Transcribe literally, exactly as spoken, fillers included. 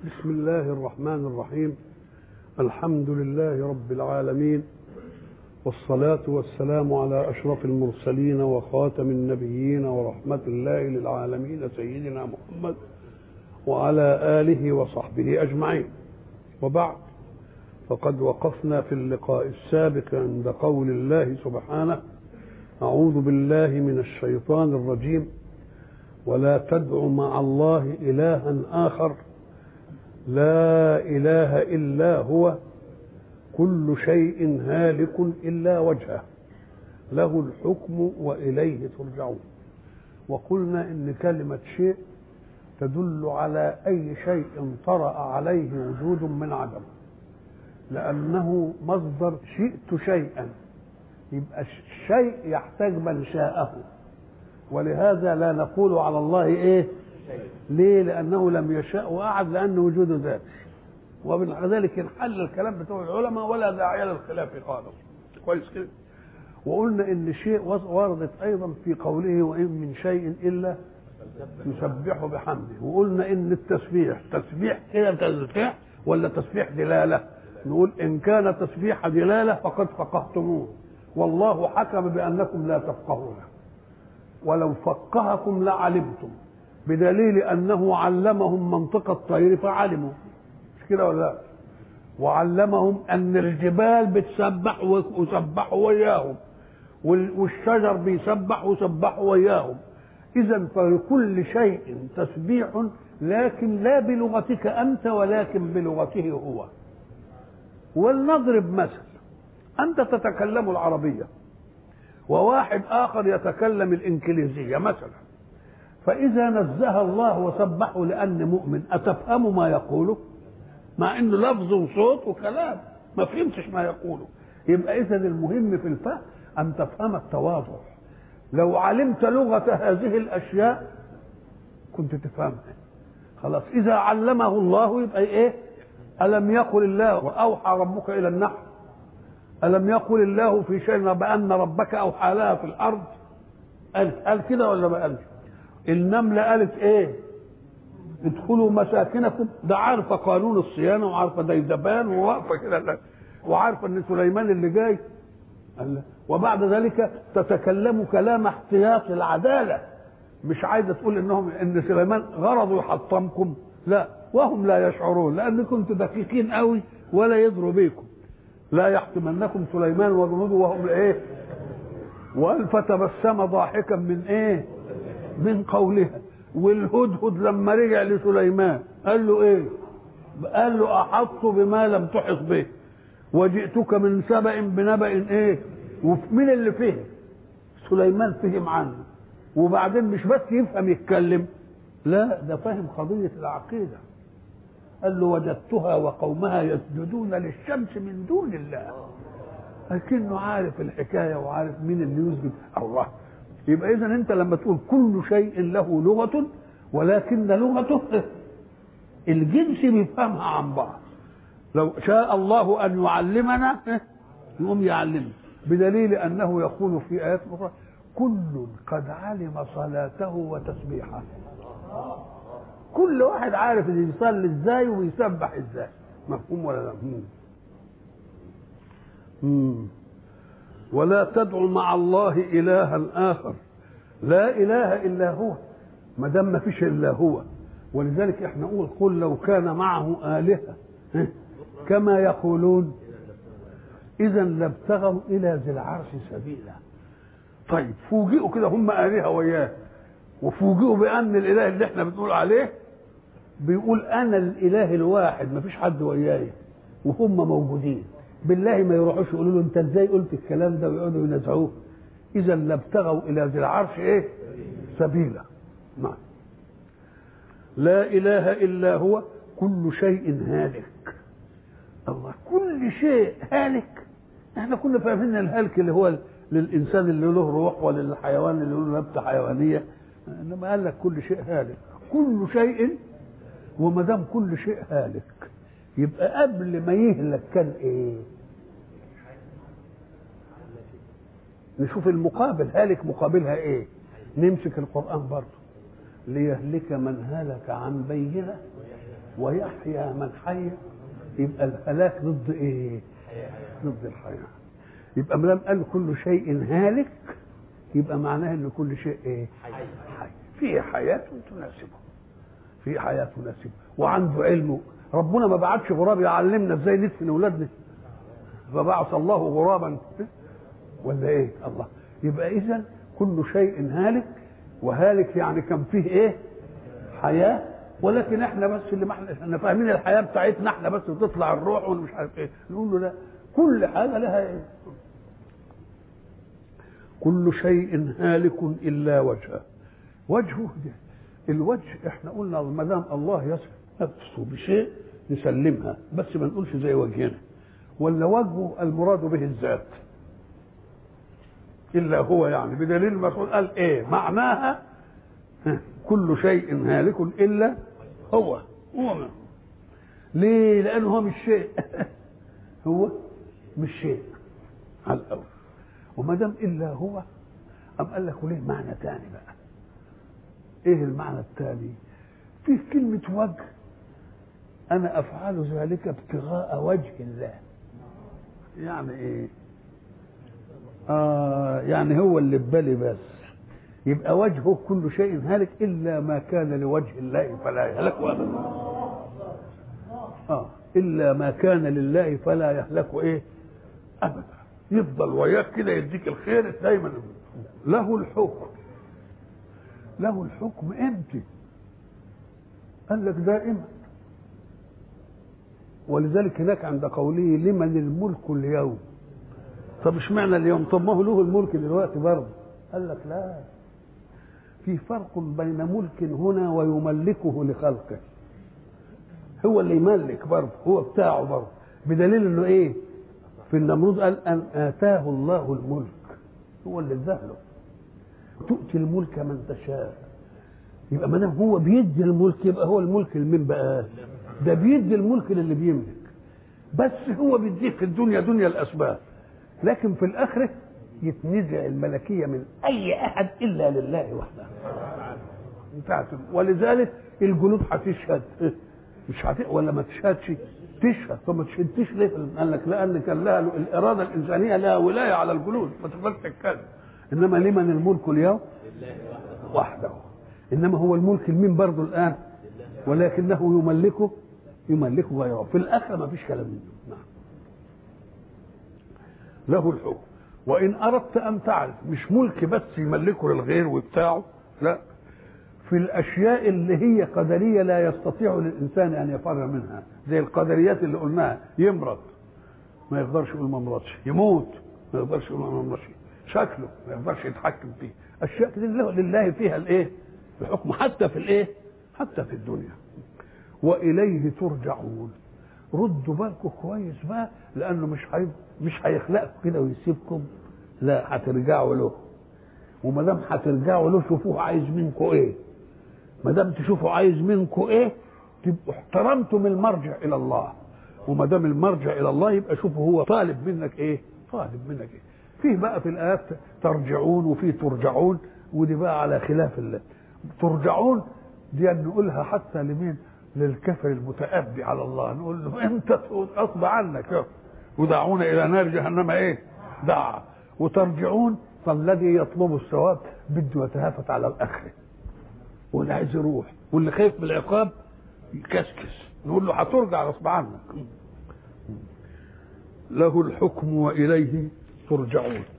بسم الله الرحمن الرحيم. الحمد لله رب العالمين، والصلاة والسلام على أشرف المرسلين وخاتم النبيين ورحمة الله للعالمين سيدنا محمد وعلى آله وصحبه أجمعين. وبعد، فقد وقفنا في اللقاء السابق عند قول الله سبحانه: أعوذ بالله من الشيطان الرجيم، ولا تدع مع الله إلها آخر لا إله إلا هو كل شيء هالك إلا وجهه له الحكم وإليه ترجعون. وقلنا إن كلمة شيء تدل على أي شيء طرأ عليه وجود من عدم، لأنه مصدر شئت شيئا، يبقى الشيء يحتاج من شاءه، ولهذا لا نقول على الله إيه؟ ليه؟ لأنه لم يشاء وأعد، لأن وجوده ذاتي، ومن ذلك انحل الكلام بتوع العلماء ولا داعي للخلاف خالص. كويس كده. وقلنا إن شيء وردت أيضا في قوله: وإن من شيء إلا يسبح بحمده. وقلنا إن التسبيح تسبيح كده تسبيح ولا تسبيح دلالة؟ نقول إن كان تسبيح دلالة فقد فقهتموه، والله حكم بأنكم لا تفقهون، ولو فقهكم لعلمتم، بدليل أنه علمهم منطق الطير فعلموا، مش كده ولا لا؟ وعلمهم أن الجبال بتسبح وسبحوا وياهم، والشجر بيسبح وسبحوا وياهم. إذن فلكل شيء تسبيح، لكن لا بلغتك أنت ولكن بلغته هو. ولنضرب مثل: أنت تتكلم العربية وواحد آخر يتكلم الإنجليزية مثلا، فإذا نزه الله وسبحه لأن مؤمن، أتفهم ما يقوله؟ مع إنه لفظ وصوت وكلام ما فهمتش ما يقوله. يبقى إذن المهم في الفهم أن تفهم التواضع. لو علمت لغة هذه الأشياء كنت تفهمها خلاص. إذا علمه الله يبقى إيه؟ ألم يقل الله وأوحى ربك إلى النحل؟ ألم يقل الله في شيء بأن ربك أوحى لها في الأرض؟ قال قال كده ولا ما قالش؟ النملة قالت إيه؟ ادخلوا مساكنكم. ده عارفة قانون الصيانة وعارفة ديدبان وواقفة كده وعارفة إن سليمان اللي جاي. قال وبعد ذلك تتكلم كلام احتياط العدالة، مش عايزة تقول إنهم إن سليمان غرضوا يحطمكم، لا، وهم لا يشعرون، لأن كنتم دقيقين قوي ولا يضروا بيكم. لا يحتمنكم سليمان وجنوده وهم ايه؟ وقال فتبسم ضاحكا من ايه؟ من قولها. والهدهد لما رجع لسليمان قال له ايه؟ قال له احط بما لم تحط به وجئتك من سبأ بنبأ ايه؟ ومين اللي فهم؟ سليمان فهم عنه، وبعدين مش بس يفهم يتكلم، لا، ده فهم قضية العقيدة. قال له وجدتها وقومها يسجدون للشمس من دون الله. لكنه عارف الحكايه وعارف مين اللي يسجد الله. يبقى اذا انت لما تقول كل شيء له لغه، ولكن لغته الجنس بيفهمها عن بعض. لو شاء الله ان يعلمنا يقوم يعلمنا، بدليل انه يقول في ايات اخرى: كل قد علم صلاته وتسبيحه. كل واحد عارف اللي يصلي ازاي ويسبح ازاي. مفهوم ولا لا؟ مم. ولا تدع مع الله إلها آخر لا إله إلا هو، ما دام ما فيش إلا هو. ولذلك احنا نقول: قل لو كان معه آلهة كما يقولون إذا لابتغوا إلى ذي العرش سبيلا. طيب فوجئوا كده هم آلهة وياه، وفوجئوا بأن الإله اللي احنا بنقول عليه بيقول أنا الإله الواحد ما فيش حد وياي، وهم موجودين. بالله ما يروحوش يقولوا له أنت إزاي قلت الكلام ده ويقعدوا ينزعوه. إذا لابتغوا إلى ذي العرش إيه؟ سبيلا. نعم. لا إله إلا هو كل شيء هالك. الله، كل شيء هالك. احنا كنا فاهمين الهلك اللي هو للإنسان اللي له روح وللحيوان اللي له نبتة حيوانية، إنما قال لك كل شيء هالك. كل شيء، وما دام كل شيء هالك يبقى قبل ما يهلك كان ايه؟ نشوف المقابل. هالك مقابلها ايه؟ نمسك القرآن برضه. ليهلك من هلك عن بينه ويحيى من حي. يبقى الهلاك ضد ايه؟ ضد الحياه. يبقى ما دام قال كل شيء هالك يبقى معناه ان كل شيء ايه؟ حي. فيه حياه تناسبه، فيه حياه تناسبه، وعنده علمه. ربنا ما بعتش غراب يعلمنا ازاي ندفن اولادنا، فبعث الله غرابا ولا ايه؟ الله. يبقى اذا كل شيء هالك، وهالك يعني كان فيه ايه؟ حياه. ولكن احنا بس اللي ما احنا فاهمين الحياه بتاعتنا احنا بس، وتطلع الروح ومش عارف ايه. نقول له لا، كل حاجه لها ايه؟ كل شيء هالك الا وجهه. وجهه ده الوجه احنا قلنا ما دام الله يصف نفسه بشيء نسلمها، بس ما نقولش زي وجهنا. ولا وجهه المراد به الذات الا هو، يعني بدليل المسؤول قال ايه معناها؟ كل شيء هالك الا هو. هو ما. ليه؟ لانه هو مش شيء. هو مش شيء على الاول. وما دام الا هو ام قال لك وليه معنى ثاني بقى. ايه المعنى الثاني؟ في كلمه وجه، انا افعل ذلك ابتغاء وجه الله. يعني ايه؟ اه يعني هو اللي ببالي بس. يبقى وجهه كل شيء هالك الا ما كان لوجه الله فلا يهلك ابدا. اه الا ما كان لله فلا يهلك ايه؟ ابدا. يفضل وياك كده يديك الخير دايما. له الحكم. له الحكم امتى؟ قال لك دائما. ولذلك هناك عند قوله لمن الملك اليوم. طب اشمعنى اليوم؟ طب ما هو له الملك دلوقتي برضه. قال لك لا، في فرق بين ملك هنا ويملكه لخلقه. هو اللي يملك برضه، هو بتاعه برضه، بدليل انه ايه؟ في النمرود قال ان اتاه الله الملك، هو اللي اداله. تؤتي الملك من تشاء. يبقى ما دام هو بيدي الملك يبقى هو الملك لمين بقى؟ ده بيدي الملك للي بيملك، بس هو بيديه في الدنيا دنيا الاسباب، لكن في الاخره يتنزع الملكيه من اي احد الا لله وحده. ولذلك الجنود هتشهد، مش هت ولا ما تشهدش؟ تشهد. طب ما تشهدش ليه؟ قال لك لان كان لها الاراده الانسانيه لها ولايه على الجنود، ما تقدرش تتكلم. انما لمن الملك اليوم؟ وحده. انما هو الملك لمين برضه الان؟ ولكنه يملكه يملكه غيره. في الاخره ما فيش كلام منه. نعم. له الحكم. وان اردت ان تعرف مش ملك بس يملكه للغير وبتاعه، لا، في الاشياء اللي هي قدريه لا يستطيع الانسان ان يفر منها، زي القدريات اللي قلناها. يمرض ما يقدرش يقول ما مرضش، يموت ما يقدرش يقول ما مرضش، شكله ما يقدرش يتحكم فيه. اشياء كده لله فيها الايه؟ الحكم، حتى في الايه؟ حتى في الدنيا. واليه ترجعون. ردوا بالكم كويس بقى، لانه مش حي... مش هيخلقكم كده ويسيبكم، لا، هترجعوا له. وما دام هترجعوا له شوفوه عايز منكم ايه. ما دام تشوفوا عايز منكم ايه تبقوا احترمتم المرجع الى الله. وما دام المرجع الى الله يبقى شوفوا هو طالب منك ايه؟ طالب منك ايه؟ فيه بقى في الايات ترجعون وفيه ترجعون، ودي بقى على خلاف الله. ترجعون دي نقولها حتى لمين؟ للكفر المتأبي على الله، نقول له انت اصب عنك ودعونا الى نار جهنم ايه؟ دعا. وترجعون فالذي يطلب الثواب بده يتهافت على الاخره، واللي عايز يروح واللي خايف من العقاب يكسكس، نقول له هترجع غصب عنك. له الحكم واليه ترجعون.